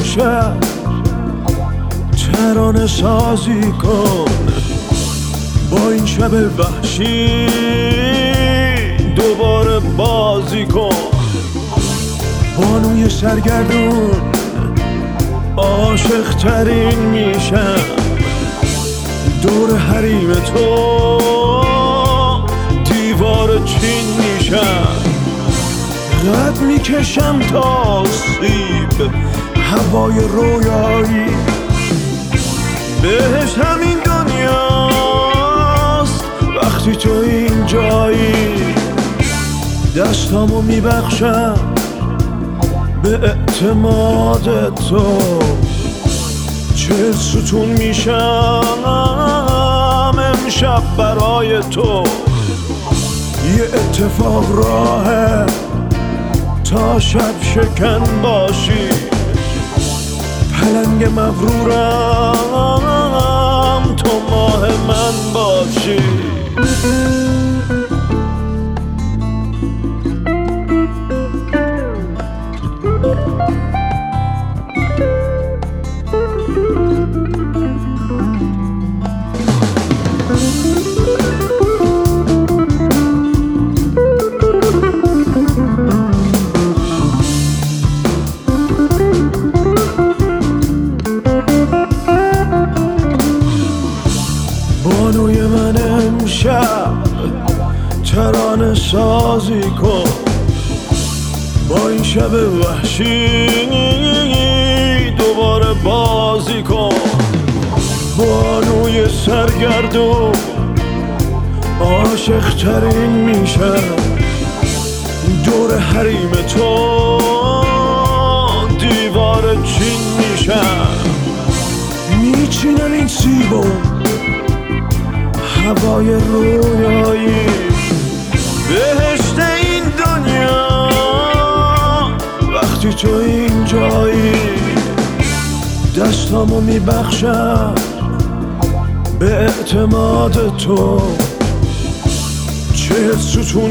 امشب ترانه سازی کن، با این شب وحشی دوباره بازی کن. بانوی سرگردون عاشق ترین میشم، دور حریم تو دیوار چین میشم. قد میکشم تا سیب هوای رویایی، بهش همین دنیاست وقتی تو اینجایی. دستامو میبخشم به اعتماد تو، 40 ستون میشم امشب برای تو. یه اتفاق راهه تا شب شکن باشی، پلنگ مغرورم تو ماه من باشی. بانوی من امشب ترانه سازی کن، با این شب وحشی دوباره بازی کن. بانوی سرگردون عاشق ترین میشم، دور حریم تو دیوار چین میشم. میچینم این سیبو هوای رویایی، بهشت این دنیا وقتی تو اینجایی. دستامو میبخشم به اعتماد تو، 40 ستون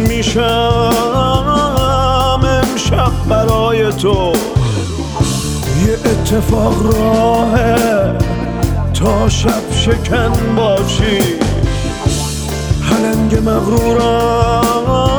میشم امشب برای تو. یه اتفاق راهه تا شب شکن باشی، پلنگ مغرورم